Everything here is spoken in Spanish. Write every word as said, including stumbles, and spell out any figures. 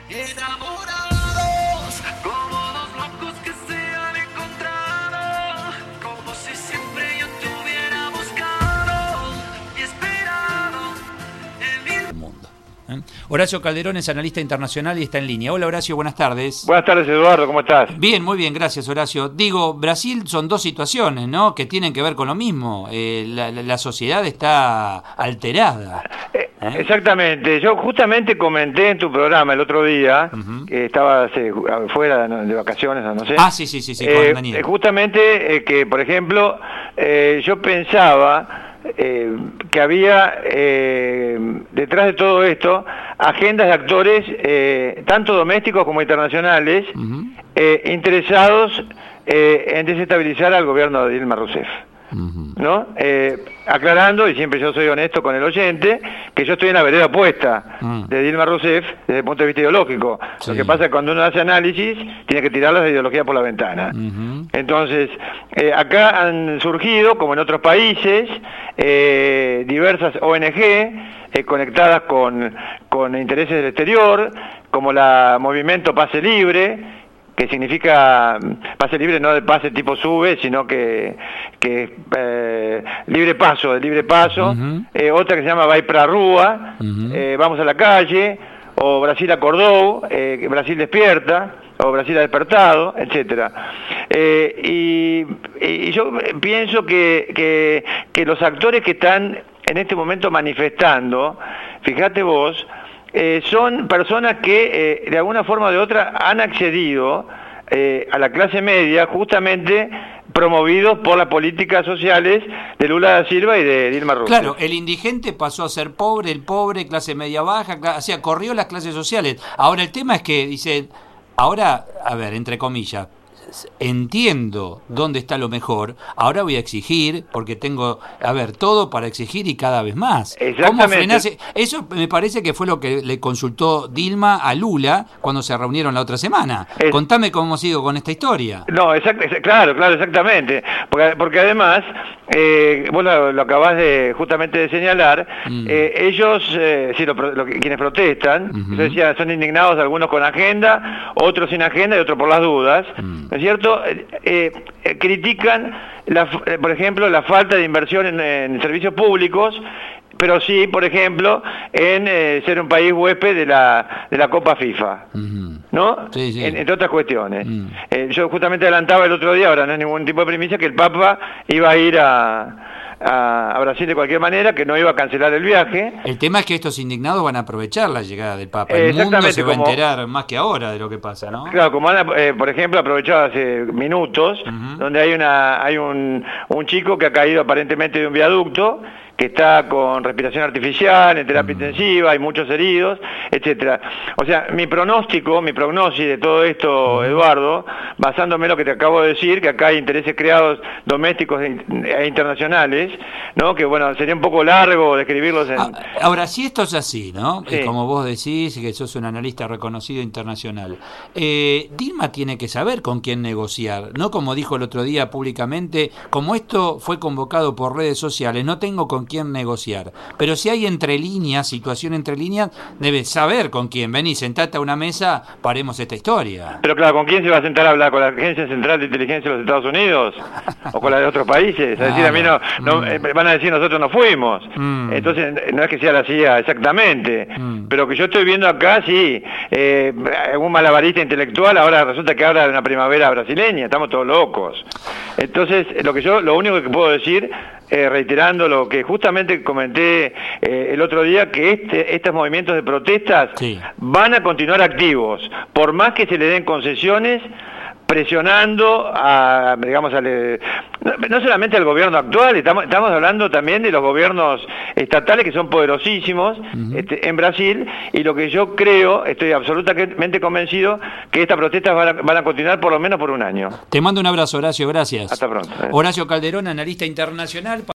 Enamorados, como dos locos que se han encontrado, como si siempre yo te hubiera buscado y esperado en mi mundo. ¿Eh? Horacio Calderón es analista internacional y está en línea. Hola Horacio, buenas tardes. Buenas tardes Eduardo, ¿cómo estás? Bien, muy bien, gracias Horacio. Digo, Brasil son dos situaciones, ¿no? Que tienen que ver con lo mismo. Eh, la, la, la sociedad está alterada. Eh, ¿Eh? Exactamente. Yo justamente comenté en tu programa el otro día, uh-huh. que estabas eh, fuera de vacaciones, no sé. Ah, sí, sí, sí, sí con eh, Daniel. Justamente eh, que, por ejemplo, eh, yo pensaba... Eh, que había eh, detrás de todo esto agendas de actores eh, tanto domésticos como internacionales uh-huh. eh, interesados eh, en desestabilizar al gobierno de Dilma Rousseff. Uh-huh. ¿No? Eh, aclarando, y siempre yo soy honesto con el oyente, que yo estoy en la vereda opuesta uh-huh. de Dilma Rousseff desde el punto de vista ideológico. Sí. Lo que pasa es que cuando uno hace análisis tiene que tirar las ideologías por la ventana. Uh-huh. Entonces, eh, acá han surgido, como en otros países, eh, diversas O N G eh, conectadas con, con intereses del exterior, como la Movimiento Pase Libre, que significa pase libre, no de pase tipo sube, sino que, que eh, libre paso, de libre paso, uh-huh. eh, otra que se llama Vai pra Rua, uh-huh. eh, Vamos a la Calle, o Brasil acordó, eh, Brasil despierta, o Brasil ha despertado, etcétera. Eh, y, y yo pienso que, que, que los actores que están en este momento manifestando, fíjate vos, Eh, son personas que eh, de alguna forma o de otra han accedido eh, a la clase media justamente promovidos por las políticas sociales de Lula da Silva y de Dilma Rousseff. Claro, el indigente pasó a ser pobre, el pobre, clase media baja, o sea, corrió las clases sociales. Ahora el tema es que dice, ahora, a ver, entre comillas, entiendo dónde está lo mejor, ahora voy a exigir, porque tengo, a ver, todo para exigir y cada vez más. ¿Cómo frenarse? Eso me parece que fue lo que le consultó Dilma a Lula cuando se reunieron la otra semana. Es... Contame cómo sigo con esta historia. No, exact, claro, claro, exactamente. Porque, porque además, eh, vos lo, lo acabás de justamente de señalar, mm. eh, ellos, eh, sí, lo, lo, quienes protestan, uh-huh. yo decía, son indignados algunos con agenda, otros sin agenda y otros por las dudas. Mm. ¿No es cierto? Eh, eh, critican, la, eh, por ejemplo, la falta de inversión en, en servicios públicos, pero sí, por ejemplo, en eh, ser un país huésped de la de la Copa FIFA, uh-huh. ¿no? Sí, sí. En, entre otras cuestiones. Uh-huh. Eh, yo justamente adelantaba el otro día, ahora no es ningún tipo de primicia, que el Papa iba a ir a... A, a Brasil de cualquier manera, que no iba a cancelar el viaje. El tema es que estos indignados van a aprovechar la llegada del Papa. El mundo se va como, a enterar más que ahora de lo que pasa, ¿no? Claro, como han, eh, por ejemplo, aprovechado hace minutos, uh-huh. donde hay una hay un, un chico que ha caído aparentemente de un viaducto, que está con respiración artificial, en terapia uh-huh. intensiva, hay muchos heridos, etcétera. O sea, mi pronóstico, mi prognosis de todo esto, uh-huh. Eduardo, basándome en lo que te acabo de decir, que acá hay intereses creados domésticos e internacionales, ¿no? Que bueno, sería un poco largo describirlos en... Ahora, si esto es así, ¿no? Sí. Y como vos decís, que sos un analista reconocido internacional, eh, Dilma tiene que saber con quién negociar, ¿no? Como dijo el otro día públicamente, como esto fue convocado por redes sociales, no tengo con quién negociar. Pero si hay entre líneas, situación entre líneas, debes saber con quién. Vení, sentate a una mesa, paremos esta historia. Pero claro, ¿con quién se va a sentar a hablar? ¿Con la Agencia Central de Inteligencia de los Estados Unidos? ¿O con la de otros países? Es decir, a mí no, no mm. eh, van a decir nosotros no fuimos. Mm. Entonces, no es que sea la C I A exactamente, mm. pero que yo estoy viendo acá, sí, eh, un malabarista intelectual, ahora resulta que habla de una primavera brasileña, estamos todos locos. Entonces, lo que yo, lo único que puedo decir, eh, reiterando lo que justamente comenté eh, el otro día, que este, estos movimientos de protestas sí. van a continuar activos, por más que se le den concesiones, presionando a, digamos, al, no, no solamente al gobierno actual, estamos, estamos hablando también de los gobiernos estatales que son poderosísimos uh-huh. este, en Brasil, y lo que yo creo, estoy absolutamente convencido, que estas protestas van a, van a continuar por lo menos por un año. Te mando un abrazo, Horacio, gracias. Hasta pronto. Horacio Calderón, analista internacional.